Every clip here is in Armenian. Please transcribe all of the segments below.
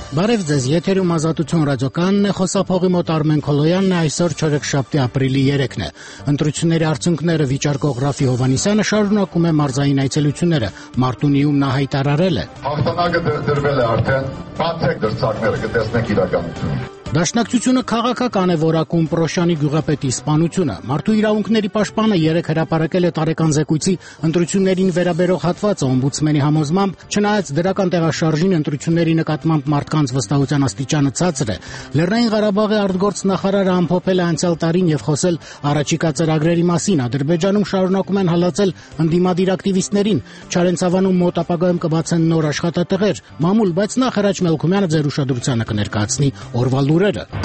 Բարև ձեզ, եթերում Ազատություն ռադիոկայանն է, խոսափողի մոտ Արմեն Քոլոյանն է, այսօր չորեքշաբթի ապրիլի 3-ն է։ Ընտրությունների արդյունքները վիճարկող Ռաֆի Հովհաննիսյանը շարունակում է մարզային այցելությունները։ Մարտունիում նա հայտարարել է. Հաղթանակը դրվել է արդեն, բացեք դրցակները, կտեսնեք իրականությունը։ Դաշնակցությունը քաղաքական է որակում Պրոշյանի գյուղապետի սպանությունը։ Մարդու իրավունքների պաշտպանը 3 հրապարակել է տարեկան զեկույցի ընտրություններին վերաբերող հատվածը օմբուդսմենի համոզմամբ, չնայած դրական տեղաշարժին ընտրությունների նկատմամբ մարդկանց վստահության աստիճանը ցածր է։ Լեռնային Ղարաբաղի արտգործնախարարը ամփոփել է անցյալ տարին եւ խոսել առաջիկա ծրագրերի մասին։ Ադրբեջանում շարունակում են հալածել ընդդիմադիր ակտիվիստներին։ Չարենցավանում մոտ ապագայում կբացեն նոր աշխատատեղեր։ Մամուլ, բայց նախ Հրաչ Մելքումյանը ձեր ուշադրությանը կներկայացնի օրվա լուրերը։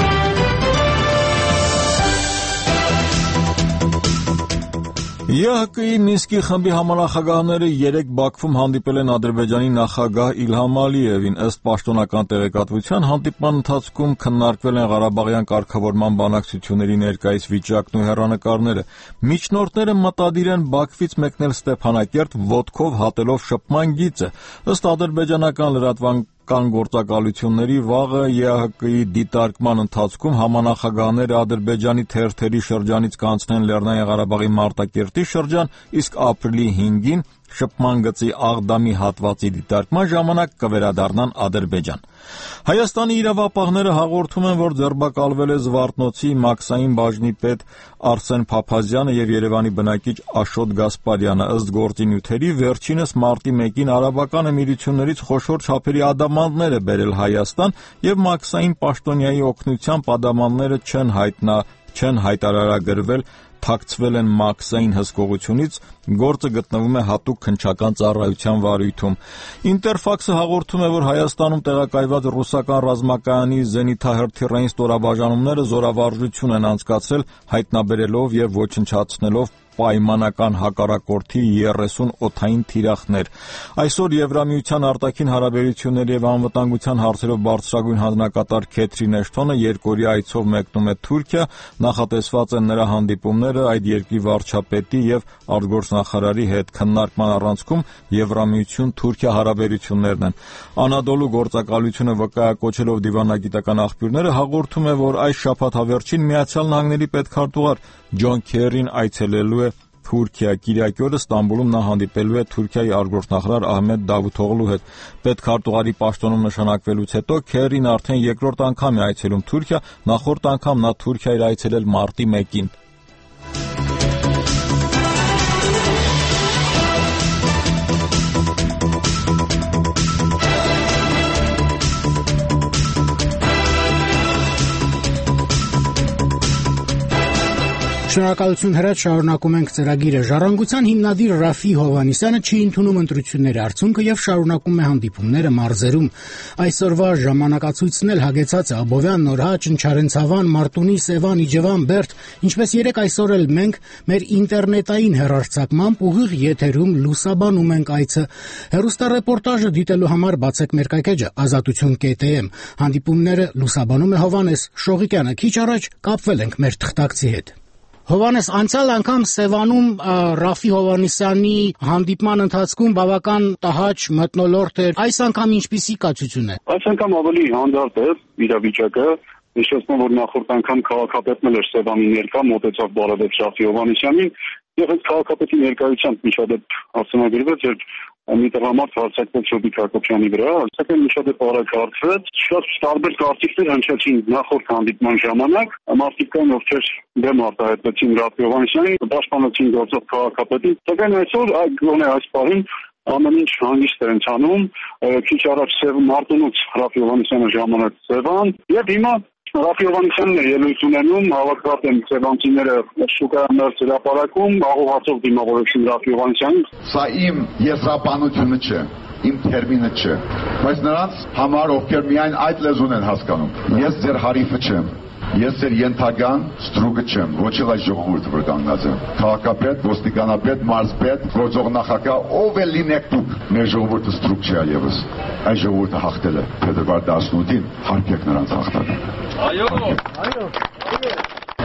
ԵՀԿ-ի Մինսկի խմբի համանախագահները 3 Բաքվում հանդիպել են Ադրբեջանի նախագահ Իլհամ Ալիևին։ Ըստ պաշտոնական տեղեկատվության, հանդիպման ընթացքում քննարկվել են Ղարաբաղյան կարգավորման բանակցությունների ներկայիս վիճակն ու հեռանկարները։ Միջնորդները մտադիր են Բաքվից մեկնել Ստեփանակերտ ոտքով հատելով շփման գիծը։ Ըստ ադրբեջանական լրատվական գործակալությունների, վաղը ԵՀԿ-ի դիտարկման ընթացքում համանախագահները Ադրբեջանի թերթերի շրջանից կանցնեն Լեռնային Ղարաբաղի Մարտակերտի շրջան, իսկ ապրիլի 5-ին շփման գծի Աղդամի հատվածի դիտարկման ժամանակ կվերադառնան Ադրբեջան։ Հայաստանի իրավապահները հաղորդում են, որ ձերբակալվել է Զվարթնոցի մաքսային բաժնի պետ Արսեն Փափազյանը եւ Երևանի բնակիչ Աշոտ Գասպարյանը։ Ըստ գործի նյութերի, վերջինս մարտի 1-ին արաբական էմիրություններից խոշոր չափերի ադամանդներ է բերել Հայաստան եւ մաքսային պաշտոնյայի օգնությամբ ադամանդները չեն հայտարարագրվել, թաքցվել են մաքսային հսկողությունից, գործը գտնվում է հատուկ քննչական ծառայության վարույթում։ Ինտերֆաքսը հաղորդում է, որ Հայաստանում տեղակայված ռուսական ռազմակայանի զենիթահրթիռային ստորաբաժանումները զորավարժություն են անցկացրել, հայտնաբերելով եւ ոչնչացնելով պայմանական հակառակորդի 30 օդային թիրախներ։ Այսօր Եվրամիության արտաքին հարաբերությունների եւ անվտանգության հարցերով բարձրագույն հանձնակատար Քեթրին Էշթոնը երկօրյա այցով մեկնում է Թուրքիա, նախատեսված են նրա հանդիպումները այդ երկրի վարչապետի եւ արտգործնախարարի հետ։ Քննարկման առանցքում Եվրամիություն-Թուրքիա հարաբերություններն են։ Անադոլու գործակալությունը վկայակոչելով դիվանագիտական աղբյուրները հաղորդում է, որ այս շաբաթավերջին Միացյալ Նահանգների պետքարտուղար Ջոն Քերին այցելելու է Թուրքիա։ Կիրակի օրը Ստամբուլում նա հանդիպելու է Թուրքիայի արտգործնախարար Ահմեդ Դավութօղլու հետ։ Պետքարտուղարի պաշտոնում նշանակվելուց հետո Քերին արդեն երկրորդ անգամ է այցելում Թուրքիա, նախորդ անգամ նա Թուրքիա էր այցելել մարտի 1-ին։ Շնորհակալություն Հրաչ, շարունակում ենք ծրագիրը։ Ժառանգության հիմնադիր Ռաֆի Հովհաննիսյանը չի ընդունում ընտրությունների արդյունքը եւ շարունակում է հանդիպումները մարզերում։ Այսօրվա ժամանակացույցն էլ հագեցած է Աբովյան, Նորհաճ, Չարենցավան, Մարտունի, Սևան, Իջևան, Բերդ, ինչպես երեք այսօր էլ մենք մեր ինտերնետային հեռարձակմամբ ուղիղ եթերում լուսաբանում ենք այցը։ Հեռուստառեպորտաժը դիտելու համար բացեք մեր կայքեջը azatutun.am։ Հանդիպումները լուսաբանում է Հովհաննես Շողիկյանը։ Քիչ առաջ կապվել ենք մեր թղթակցի հետ։ Հովհաննես, անցյալ անգամ Սևանում Ռաֆի Հովհաննիսյանի հանդիպման ընթացքում բավական տհաճ մթնոլորտ էր։ Այս անգամ ինչպիսի կացություն է։ Այս անգամ ավելի հանդարտ է իրավիճակը։ Հիշեցնում, որ նախորդ անգամ քաղաքապետն էր Սևանի ներկա, մոտեցավ բարևեց Ռաֆի Հովհաննիսյանին եւ այդ քաղաքապետի ներկայությամբ միջադեպ արձանագրվեց, երբ մի տղամարդ հարձակվեց Շոբիկ Հակոբյանի վրա, սակայն միջադեպ արագ շատ տարբեր կարծիքներ հնչեցին նախորդ հանդիպման ժամանակ, մարդիկ կային, ովքեր դեմ արտահայտվեցին Ռաֆի Հովհաննիսյանին, պաշտպանեցին գործող քաղաքապետին, սակայն այսօր գոնե այս պահին ամեն ինչ հանգիստ է ընթանում, քիչ առաջ Մարտունուց Ռաֆի Հովհաննիսյանը ժամանեց Սևան եւ հիմա Ռաֆի Հովհաննիսյանն է ելույթ ունենում, հավաքված են սևանցիները շուկայամերձ հրապարակում, աղոհացող դիմավորեցին Ռաֆի Հովհաննիսյանին։ Սա իմ եզրափանությունը չէ, իմ թերմինը չէ, բայց նրանց համար, ովքեր միայն այդ լեզուն են հասկանում։ Ես ձեր հարիվը չեմ, ես ձեր ենթական ստրուկը չեմ, ոչ էլ այս ժողովուրդը որ կանգնած է։ Քաղաքապետ, ոստիկանապետ, մարզպետ, գործող նախագահ, ով էլ լինեք դուք, մեր ժողովուրդը ստրուկ չէ այլևս։ Այս ժողովուրդը հաղթել է փետրվար 18-ին, հարգեք նրանց հաղթանակը։ Այո։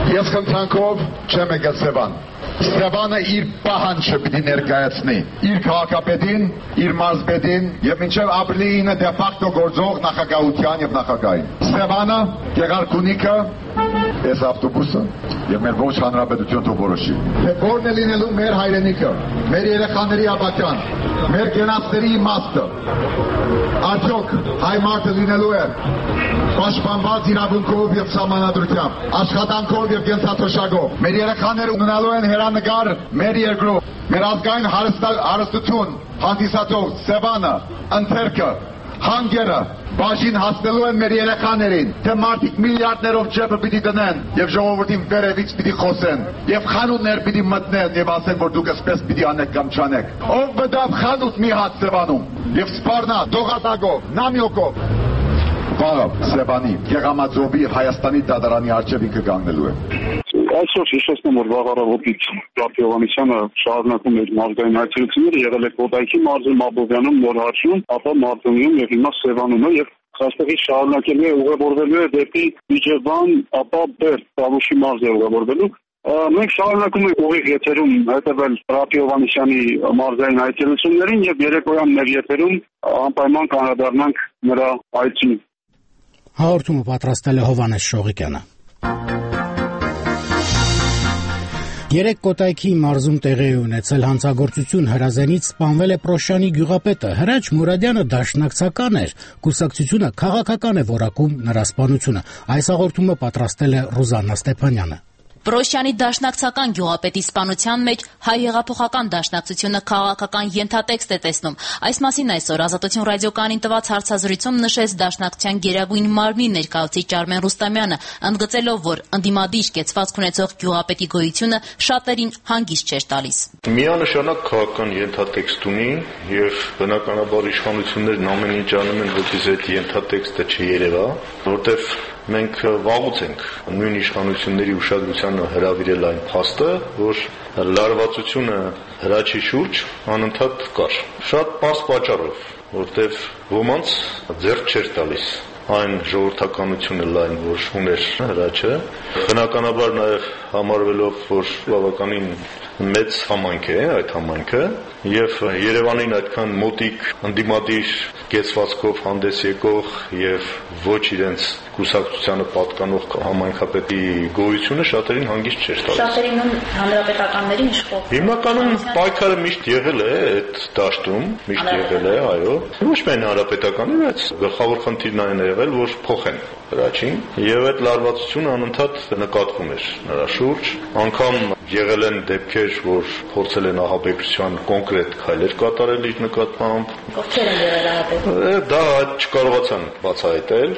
Ես խնդրանքով չեմ եկել Սևան։ Սևանը իր պահանջը պիտի ներկայացնի իր քաղաքապետին, իր մարզպետին եւ մինչեւ ապրիլի 9 դե ֆակտո գործող նախագահության եւ նախագահին։ Սևանը, Գեղարքունիքը, այս ավտոբուսը եւ մեր ոչ հանրապետություն թող որոշի։ Թե որն է լինելու մեր հայրենիքը, մեր երեխաների ապատյան, մեր գենացների իմաստը։ Արդյոք հայ մարդը լինելու է պաշտպանված իրավունքով եւ սահմանադրությամբ, աշխատանքով եւ կենսաթոշակով։ Մեր երեխաները ունենալու են հերանեկար մեր երկրով, մեր ազգային հարստություն հանդիսացող Սևանը, ընթերքը, հանգերը բաժին հասնելու են մեր երեխաներին, թե մարդիկ միլիարդներով ջեբը պիտի դնեն եւ ժողովրդին վերևից պիտի խոսեն եւ խանութներ պիտի մտնեն եւ ասեն, որ դուք այսպես պիտի անեք կամ չանեք։ Ով բդավ խանութ մի հատ Սևանում եւ սպառնա դողատագով, նամյոկով Սևանի, Գեղամաձովի, Հայաստանի դատարանի առջև ինքը կանգնելու է։ Այսօր հիշեցնում որ վաղ առավոտից Ռաֆի Հովհաննիսյանը շարունակում էր մարզային հայցելությունները, եղել է Կոտայքի մարզում, Աբովյանում, Նորհարշում, ապա Մարտունիում եւ հիմա Սևանում է եւ այստեղից շարունակելու է ուղևորվելու է դեպի Իջևան, ապա Բերդ, Տավուշի մարզ է ուղևորվելու։ Մենք շարունակում ենք ուղիղ եթերում հետևել Ռաֆի Հովհաննիսյանի մարզային հայցելություններին եւ երեկոյան մեր եթերում անպայման կանդրադառնանք նրա այցին։ Հաղորդումը պատրաստել է Հովհաննես Շողիկյանը։ Երեք Կոտայքի մարզում տեղի ունեցել հանցագործություն հրազենից սպանվել է Պրոշյանի գյուղապետը։ Հրաչ Մուրադյանը դաշնակցական էր, կուսակցությունը քաղաքական է որակում նրա սպանությունը։ Այս հաղորդումը պատրաստել է Ռուզաննա Ստեփանյանը։ Պրոշյանի դաշնակցական գյուղապետի սպանության մեջ հայ հեղափոխական դաշնակցությունը քաղաքական ենթատեքստ է տեսնում։ Այս մասին այսօր Ազատություն ռադիոկայանին տված հարցազրույցում նշեց դաշնակցության գերագույն մարմնի ներկայացուցիչ Արմեն Ռուստամյանը, ընդգծելով, որ ընդդիմադիր կեցվածք ունեցող գյուղապետի գոյությունը շատերին հանգիստ չէր տալիս։ Միանշանակ քաղաքական ենթատեքստ ունի եւ բնականաբար իշխանություններն ամեն ինչ անում են, որպեսզի այդ ենթատեքստը չերևա, որտեվ մենք վաղուց ենք նույն իշխանությունների ուշադրությանը հրավիրել այն փաստը, որ լարվածությունը հրաչի շուրջ անընդհատ կար։ Շատ պարզ պատճառով, որտեվ ոմանց ձեռք չէր տալիս այն ժողովրդականությունը լայն, որ ուներ հրաչը, բնականաբար նաև համարվելով, որ բավականին մեծ համայնք է այդ համայնքը եւ Երևանին այդքան մոտիկ ընդդիմադիր կեցվածքով հանդես եկող եւ ոչ իրենց կուսակցությանը պատկանող համայնքապետի գոյությունը շատերին հանգիստ չէր տալիս։ Շատերին հանրապետականներին իշխող։ Հիմնականում պայքարը միշտ եղել է այդ դաշտում, միշտ եղել է, այո։ Ոչ միայն հանրապետականի, բայց գլխավոր խնդիրն այն է եղել, որ փոխեն հրաչին եւ այդ լարվածությունը անընդհատ նկատվում էր նրա շուրջ, անգամ եղել են դեպքեր, որ փորձել են ահաբեկչության կոնկրետ քայլեր կատարել իր նկատմամբ։ Ովքեր են եղել ահաբեկչության։ Դա չկարողացան բացահայտել,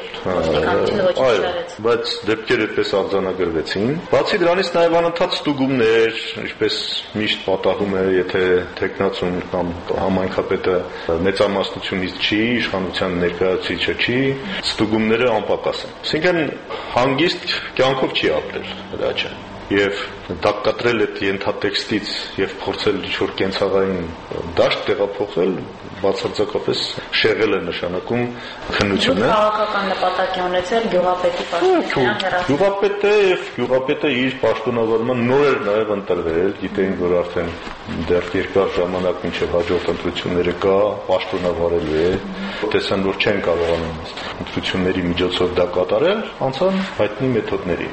այո, բայց դեպքերը այդպես արձանագրվեցին։ Բացի դրանից նաև անընդհատ ստուգումներ, ինչպես միշտ պատահում է, եթե տեխնացուն կամ համայնքապետը մեծամասնությունից չի, իշխանության ներկայացուցիչը չի, ստուգումները անպակաս են։ Այսինքն հանգիստ կյանքով չի ապրել հրաչը։ Եվ դա կտրել այդ ենթատեքստից եւ փորձել ինչ-որ կենցաղային դաշտ տեղափոխել, բացարձակապես շեղել է նշանակում քննությունը։ Քաղաքական նպատակ է ունեցել գյուղապետի պաշտոնավարման։ Գյուղապետը իր պաշտոնավարման նոր էր նաեւ ընտրվել, գիտեին, որ արդեն դեռ երկար ժամանակ մինչեւ հաջորդ ընտրությունները կա, պաշտոնավարելու է։ Տեսան, որ չեն կարողանում ընտրությունների միջոցով դա կատարել, անցան հայտնի մեթոդների։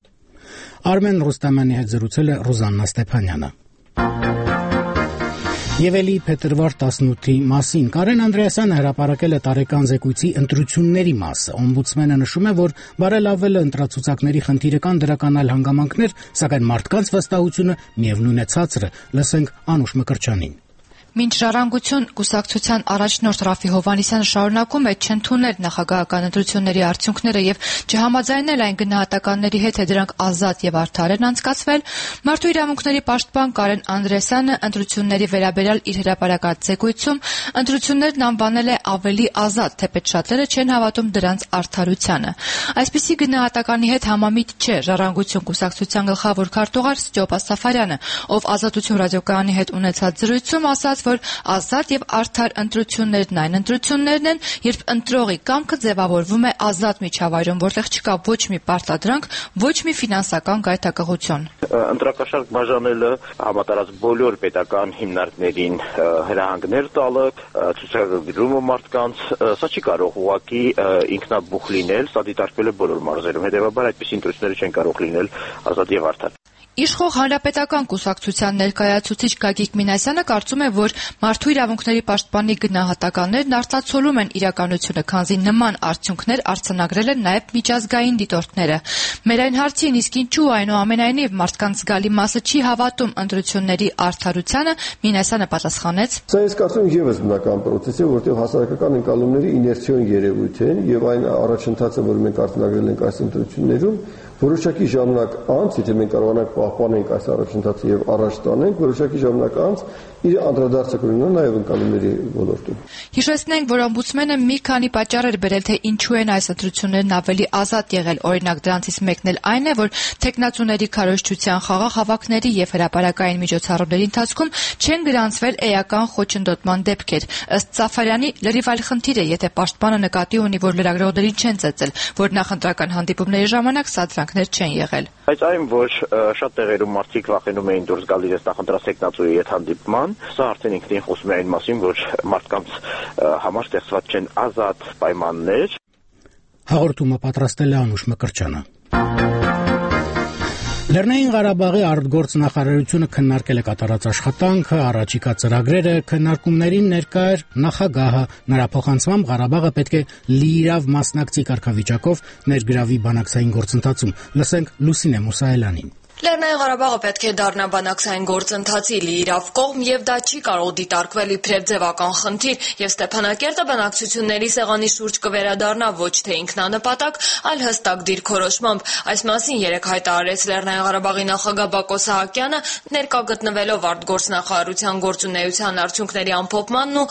Արմեն Ռուստամյանի հետ զրուցել է Ռուզաննա Ստեփանյանը։ Եվ էլի փետրվար 18-ի մասին Կարեն Անդրեասյանը հրապարակել է տարեկան զեկույցի ընտրությունների մասը։ Օմբուդսմենը նշում է, որ բարելավելը ընտրացուցակների խնդիրը կան դրական այլ հանգամանքներ, սակայն մարդկանց վստահությունը միևնույն է ցածրը։ Լսենք Անուշ Մկրտչյանին։ Մինչ ժառանգություն կուսակցության առաջնորդ Ռաֆի Հովհաննիսյանը շարունակում է չընդունել նախագահական ընտրությունների արդյունքները եւ չհամաձայնել այն գնահատականների հետ, թե դրանք ազատ եւ արդար են անցկացվել, Մարդու իրավունքների պաշտպան Կարեն Անդրեասյանը ընտրությունների վերաբերյալ իր հրապարակած զեկույցում ընտրություններն անվանել է ավելի ազատ, թեպետ շատերը չեն հավատում դրանց արդարությանը։ Այսպիսի գնահատականի հետ համամիտ չէ ժառանգություն կուսակցության գլխավոր քարտուղար Ստյոպա Սաֆարյանը, ով Ազատություն ռադիոկայանի հետ ունեցած զրույցում ասաց, որ ազատ եւ արդար ընտրություններն այն ընտրություններն են, երբ ընտրողի կամքը ձևավորվում է ազատ միջավայրում, որտեղ չկա ոչ մի պարտադրանք, ոչ մի ֆինանսական գայթակղություն։ Ընտրակաշարք բաժանելը համատարած բոլոր պետական հիմնարկներին հրահանգներ տալը, ցուցադրումը մարդկանց, սա չի կարող ուղղակի ինքնաբուխ լինել, սա դիտարկվել է բոլոր մարզերում, հետևաբար այդպիսի ընտրությունները չեն կարող լինել ազատ եւ արդար։ Իշխող հանրապետական կուսակցության ներկայացուցիչ Գագիկ Մինասյանը կարծում է, որ մարդու իրավունքների պաշտպանի գնահատականներն արտացոլում են իրականությունը, քանզի նման արդյունքներ արձանագրել են նաև միջազգային դիտորդները։ Մեր այն հարցին իսկ ինչու այնուամենայնիվ մարդկանց զգալի մասը չի հավատում ընտրությունների արդարությանը, Մինասյանը պատասխանեց. Սա ես կարծում եմ ևս բնական process է, որտեղ հասարակական ընկալումների իներցիոն երևույթ է եւ այն առաջընթացը, որ մենք արձանագրել ենք այս ընտրություններում, որոշակի ժամանակ անց, եթե մենք կարողանանք պահպանենք այս առաջընթացը եւ առաջ տանենք, որոշակի ժամանակ անց իր անդրադարձը կունենա նաեւ ընկալումների ոլորտում։ Հիշեցնենք, որ օմբուդսմենը մի քանի պատճառ բերել, թե ինչու են այս ընտրություններն ավելի ազատ եղել։ Օրինակ դրանցից մեկն էլ այն է, որ տեխնացուների քարոզչության, խաղաղ հավաքների եւ հրապարակային միջոցառումների ընթացքում չեն գրանցվել էական խոչընդոտման դեպքեր։ Ըստ Սաֆարյանի, լրիվ այլ խնդիր է, եթե պաշտպանը նկատի ունի, որ լրագրողներին չեն ծեծել, որ նախընտրական հանդիպումների ժամանակ սադրանքներ չեն եղել։ Բայց այն, որ շատ տեղերում մարդիկ վախենում էին դուրս գալ իրենց նախընտրած տեխնացուի հետ հանդիպման, սա արդեն ինքնին խոսում է այն մասին, որ մարդկանց համար ստեղծված չեն ազատ պայմաններ։ Հաղորդումը պատրաստել է Անուշ Մկրտչյանը։ Լեռնային Ղարաբաղի արտգործնախարարությունը քննարկել է կատարած աշխատանքը, առաջիկա ծրագրերը, քննարկումներին ներկա էր նախագահը։ Նրա փոխանցմամբ Ղարաբաղը պետք է լիիրավ մասնակցի կարգավիճակով ներգրավի բանակցային գործընթացում։ Լսենք Լուսինե Մուսայելյանին։ Լեռնային Ղարաբաղը պետք է դառնա բանակցային գործընթացի լիիրավ կողմ եւ դա չի կարող դիտարկվել իբրև ձևական խնդիր եւ Ստեփանակերտը բանակցությունների սեղանի շուրջ կվերադառնա ոչ թե ինքնանպատակ, այլ հստակ դիրքորոշմամբ։ Այս մասին երեկ հայտարարեց Լեռնային Ղարաբաղի նախագահ Բակո Սահակյանը, ներկա գտնվելով արտգործնախարարության գործունեության արդյունքների ամփոփմանն ու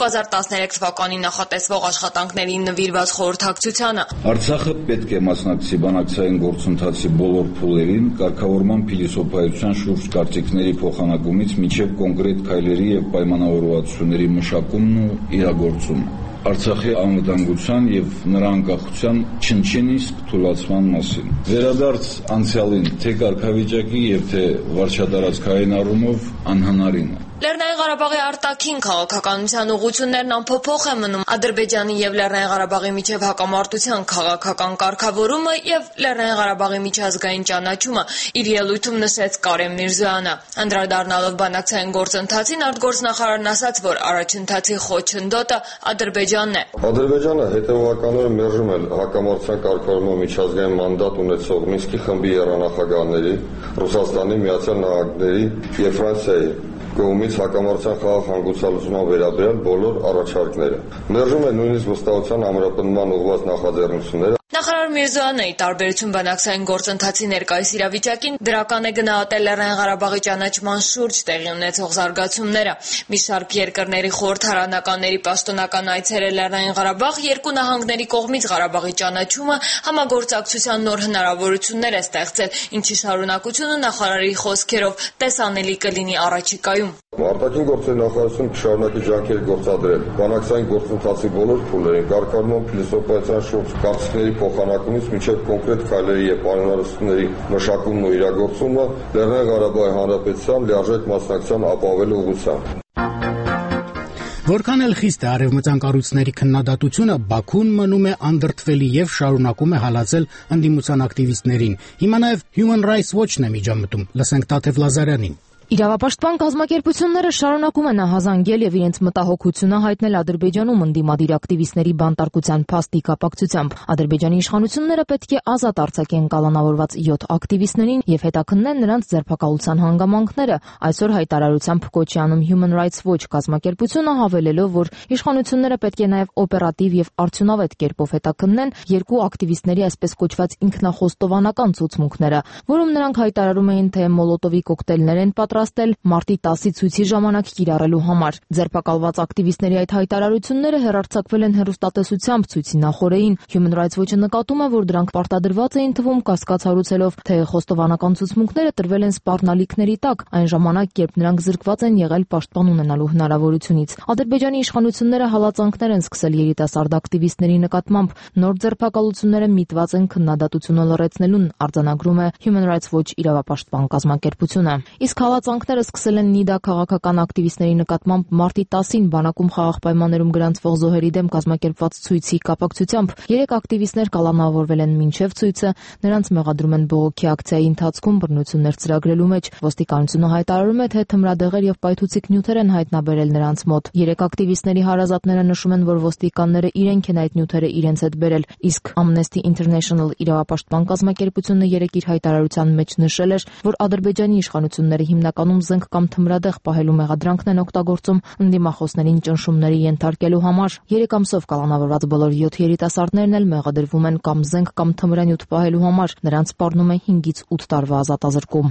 2013 թվականին նախատեսվող աշխատանքներին նվիրված խորհրդակցությանը։ Արցախը պետք է մասնակցի բանակցային գործընթացի բոլոր փուլերին, կարգավորման փիլիսոփայության շուրջ կարծիքների փոխանակումից մինչև կոնկրետ քայլերի եւ պայմանավորվածությունների մշակումն ու իրագործումը։ Արցախի անվտանգության եւ նրա անկախության չնչինիսկ թույլատվման մասին։ Վերադարձ անցյալին թե կարգավիճակի եւ թե վարչատարածքային առումով անհնարին է։ Լեռնային Ղարաբաղի արտաքին քաղաքականության ուղղություններն անփոփոխ է մնում Ադրբեջանի եւ Լեռնային Ղարաբաղի միջև հակամարտության քաղաքական կարգավորումը եւ Լեռնային Ղարաբաղի միջազգային ճանաչումը, իր ելույթում նշեց Կարեն Միրզոյանը։ Անդրադառնալով բանակցային գործընթացին արտգործնախարարն ասաց, որ առաջընթացի խոչընդոտը Ադրբեջանն է։ Ադրբեջանը հետևականորեն մերժում է հակամարտության կարգավորման միջազգային մանդատ ունեցող Մինսկի խմբի երանախագահների, Ռուսաստանի, Միացյալ Նահանգների եւ Ֆրանսիայի կողմից հակամարտության խաղաղ հանգուցալուծման վերաբերյալ բոլոր առաջարկները։ Մերժում է նույնիսկ վստահության ամրապնդման ուղղված նախաձեռնությունները։ Նախարար Միրզոյանը ի տարբերություն բանակցային գործընթացի ներկայիս իրավիճակին դրական է գնահատել Լեռնային Ղարաբաղի ճանաչման շուրջ տեղի ունեցող զարգացումները։ Մի շարք երկրների խորհրդարանականների պաշտոնական այցերը Լեռնային Ղարաբաղ երկու նահանգների կողմից Ղարաբաղի ճանաչումը համագործակցության նոր հնարավորություններ է ստեղծել, ինչի շարունակությունը նախարարի խոսքերով տեսանելի կլինի առաջիկայում։ Արտաքին գործերի նախարարությունը կշարունակի ջանքեր գործադրել բանակցային գործընթացի բոլոր փուլերին, կարգավորման փիլիսոփայության շուրջ կարծիքների փոխանակումից մինչև կոնկրետ քայլերի եւ պայմանավորվածությունների մշակումն ու իրագործումը Լեռնային Ղարաբաղի Հանրապետության լիարժեք մասնակցության ապահովելու ուղղությամբ։ Որքան էլ խիստ է արևմտյան կառույցների քննադատությունը, Բաքուն մնում է անդրդվելի եւ շարունակում է հալածել ընդդիմության ակտիվիստներին։ Հիմա նաեւ Human Rights Watch-ն է միջամտում։ Լսենք Տաթև Լազարյանին։ Իրավապաշտպան կազմակերպությունները շարունակում են ահազանգել եւ իրենց մտահոգությունը հայտնել Ադրբեջանում ընդդիմադիր ակտիվիստների բանտարկության փաստի կապակցությամբ։ Ադրբեջանի իշխանությունները պետք է ազատ արձակեն կալանավորված 7 ակտիվիստներին եւ հետաքննեն նրանց ձերբակալության հանգամանքները։ Այսօր հայտարարությամբ կոչ է անում Human Rights Watch կազմակերպությունը, հավելելով, որ իշխանությունները պետք է նաեւ օպերատիվ եւ արդյունավետ կերպով հետաքննեն երկու ակտիվիստների այսպես կոչված ինքնախոստովանական ցուցմունքները, որում նրանք հայտարարում էին, թե մոլոտովի կոկտեյլներ են պատրաստել մարտի 10-ի ցույցի ժամանակ կիրառելու համար։ Ձերբակալված ակտիվիստների այդ հայտարարությունները հեռարձակվել են հեռուստատեսությամբ ցույցի նախօրեին։ Human Rights Watch-ը նկատում է, որ դրանք պարտադրված էին թվում կասկած հարուցելով, թե խոստովանական ցուցմունքները տրվել են սպառնալիքների տակ, այն ժամանակ, երբ նրանք զրկված են եղել պաշտպան ունենալու հնարավորությունից։ Ադրբեջանի իշխանությունները հալածանքներ են սկսել երիտասարդ ակտիվիստների նկատմամբ։ Նոր ձերբակալությունները միտված են քննադատությունը լրացնելուն, արձանագրում է Human Rights Watch իրավապաշտպան կազմակերպությունը։ Իսկ հալածանքները սկսել են Նիդա քաղաքական ակտիվիստների նկատմամբ մարտի 10-ին բանակում խաղաղ պայմաններում գրանցվող զոհերի դեմ կազմակերպված ցույցի կապակցությամբ։ 3 ակտիվիստներ կալանավորվել են մինչև ցույցը, նրանց մեղադրում են բողոքի ակցիայի ընթացքում բռնություններ ծրագրելու մեջ։ Ոստիկանությունը հայտարարում է, թե թմրադեղեր եւ պայթուցիկ նյութեր են հայտնաբերել նրանց մոտ։ 3 ակտիվիստների հարազատները նշում են, որ ոստիկանները իրենք են այդ նյութերը իրենց հետ բերել, իսկ Amnesty International իրավապաշտպան կազմակերպությունը երեկ իր հայտարարության մեջ նշել էր, որ Ադրբեջանի իշխանությունները հիմնականում զենք կամ թմրադեղ պահելու մեղադրանքն են օգտագործում ընդդիմախոսներին ճնշումների ենթարկելու համար։ 3 ամսով կալանավորված բոլոր 7 երիտասարդներն էլ մեղադրվում են կամ զենք կամ թմրանյութ պահելու համար։ Նրանց սպառնում է 5-ից 8 տարվա ազատազրկում։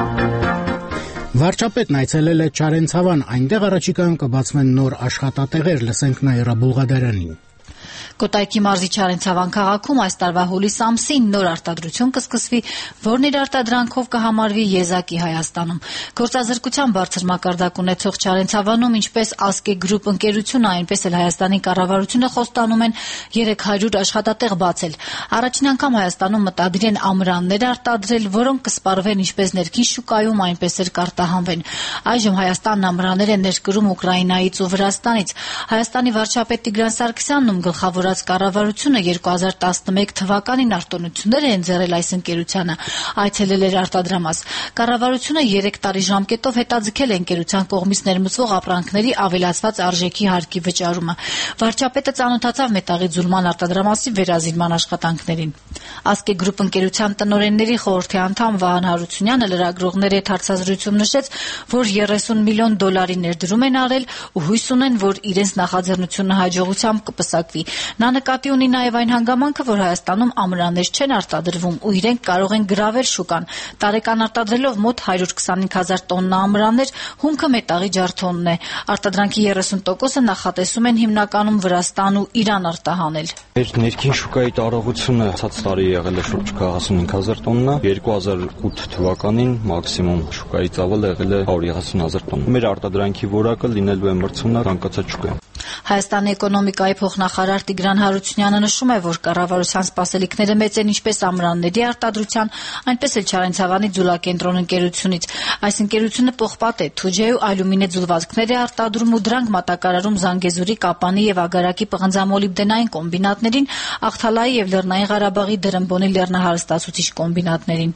Վարչապետն այցելել է Չարենցավան, այնտեղ առաջիկայում կբացվեն նոր աշխատատեղեր, լսենք Նաիրա Բուլղադարյանին։ Կոտայքի մարզի Չարենցավան քաղաքում այս տարվա հուլիս ամսին նոր արտադրություն կսկսվի, որն իր արտադրանքով կհամարվի եզակի Հայաստանում։ Գործազրկության բարձր մակարդակ ունեցող Չարենցավանում ինչպես Ասկե Գրուպ ընկերությունը, այնպես էլ Հայաստանի կառավարությունը խոստանում են 300 աշխատատեղ բացել։ Առաջին անգամ Հայաստանում մտադիր են ամրաններ արտադրել, որոնք կսպառվեն ինչպես ներքին շուկայում, այնպես էլ կարտահանվեն։ Այժմ Հայաստանն ամրաներ է ներկրում Ուկրաինայից ու Վրաստանից։ Հայաստանի վարչապետ Տիգրան Սարգսյանն գլխավոր կառավարությունը 2011 թվականին արտոնություններ է ընձեռել այս ընկերությանը, այցելել էր արտադրամաս։ Կառավարությունը 3 տարի ժամկետով հետաձգել է ընկերության կողմից ներմուծվող ապրանքների ավելացված արժեքի հարկի վճարումը։ Վարչապետը ծանոթացավ մետաղի ձուլման արտադրամասի վերազինման աշխատանքներին։ Ասկե Գրուպ ընկերության տնօրենների խորհրդի անդամ Վահան Հարությունյանը լրագրողների հետ հարցազրույցում նշեց, որ $30 միլիոն ներդրում են արել ու հույս ունեն, որ իրենց նախաձեռնությունը հաջողությամբ կպսակվի։ Նա նկատի ունի նաև այն հանգամանքը, որ Հայաստանում ամրաներ չեն արտադրվում ու իրենք կարող են գրավել շուկան։ Տարեկան արտադրելով մոտ 125,000 տոննա ամրաներ, հումքը մետաղի ջարդոնն է։ Արտադրանքի 30%-ը նախատեսում են հիմնականում Վրաստան ու Իրան արտահանել։ Մեր ներքին շուկայի տարողությունը ցած տարի եղել է շուրջ 45,000 տոննա, 2008 թվականին մաքսիմում շուկայի ծավալը եղել է 130,000 տոննա։ Մեր արտադրանքի որակը լինելու է մրցունակ ցանկացած շուկայում։ Հայաստանի էկոնոմիկայի փոխնախարար Տիգրան Հարությունյանը նշում է, որ կառավարության սպասելիքները մեծ են ինչպես ամրանների արտադրության, այնպես էլ Չարենցավանի ձուլակենտրոն ընկերությունից։ Այս ընկերությունը պողպատ է, թուջե ու ալյումինե ձուլվածքներ է արտադրում ու դրանք մատակարարում Զանգեզուրի, Կապանի եւ Ագարակի պղնձամոլիբդենային կոմբինատներին, Աղթալայի եւ Լեռնային Ղարաբաղի Դրամբոնի լեռնահարստացուցիչ կոմբինատներին։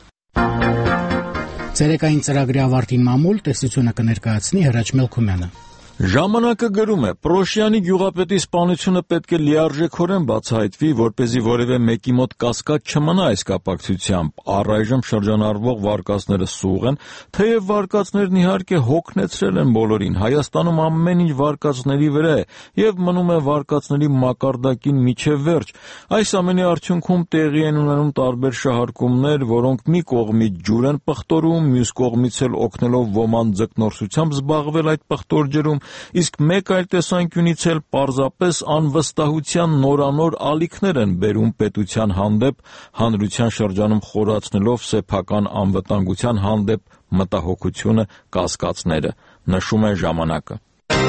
Ցերեկային ծրագրի ավարտին մամուլ տեսությունը կներկայացնի Հրաչ Մելքումյանը։ Ժամանակը գրում է, Պրոշյանի գյուղապետի սպանությունը պետք է լիարժեքորեն բացահայտվի, որպեսզի որևէ մեկի մոտ կասկած չմնա այս կապակցությամբ։ Առայժմ շրջանառվող վարկածները սուղ են, թեև վարկածներն իհարկե հոգնեցրել են բոլորին։ Հայաստանում ամեն ինչ վարկածների վրա է եւ մնում է վարկածների մակարդակին միջև վերջ։ Այս ամենի արդյունքում տեղի են ունենում տարբեր շահարկումներ, որոնք մի կողմից ջուր են պղտորում, մյուս կողմից էլ օգնելով ոման ձկնորսությամբ զբաղվել այդ պղտորջերում, իսկ մեկ այլ տեսանկյունից էլ պարզապես անվստահության նորանոր ալիքներ են բերում պետության հանդեպ, հանրության շրջանում խորացնելով սեփական անվտանգության հանդեպ մտահոգությունը, կասկածները, նշում է ժամանակը։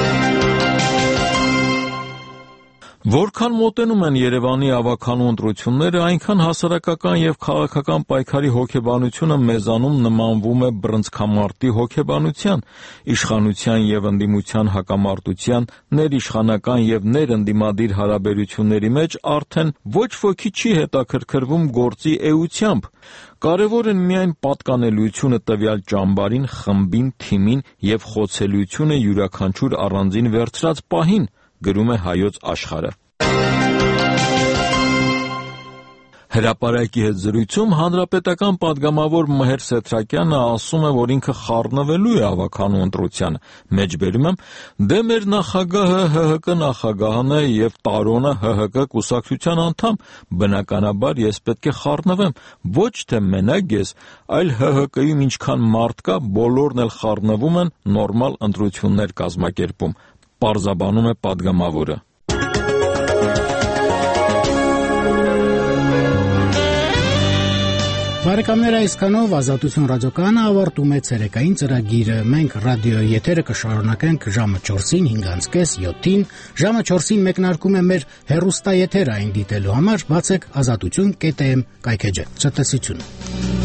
Որքան մոտենում են Երևանի ավագանու ընտրությունները, այնքան հասարակական եւ քաղաքական պայքարի հոգեբանությունը մեզանում նմանվում է բռնցքամարտի հոգեբանության, իշխանության եւ ընդդիմության հակամարտության, ներիշխանական եւ ներընդդիմադիր հարաբերությունների մեջ արդեն ոչ ոքի չի հետաքրքրվում գործի էությամբ։ Կարևոր են միայն պատկանելիությունը տվյալ ճամբարին, խմբին, թիմին եւ խոցելիությունը յուրաքանչյուր առանձին վերցրած պահին, գրում է Հայոց Աշխարհը։ Հրապարակի հետ զրույցում հանրապետական պատգամավոր Մհեր Սեթրակյանը ասում է, որ ինքը խառնվելու է ավականու ընտրությանը։ Մեջբերում եմ, դե մեր նախագահը ՀՀԿ նախագահն է եւ Տարոնը ՀՀԿ կուսակցության անդամ, բնականաբար ես պետք է խառնվեմ, ոչ թե մենակ ես, այլ ՀՀԿ-ում ինչքան մարդ կա, բոլորն էլ խառնվում են, նորմալ ընտրություններ կազմակերպում, պարզաբանում է պատգամավորը։ Բարեկամներ, այսքանով Ազատություն ռադիոկայանը ավարտում է ցերեկային ծրագիրը։ Մենք ռադիոյի եթերը կշարունակենք ժամը 4-ին 5:30, 7-ին, ժամը 4-ին մեկնարկում է մեր հեռուստաեթերը, այն դիտելու համար բացեք azatutun.am կայքեջը։ Ցտեսություն։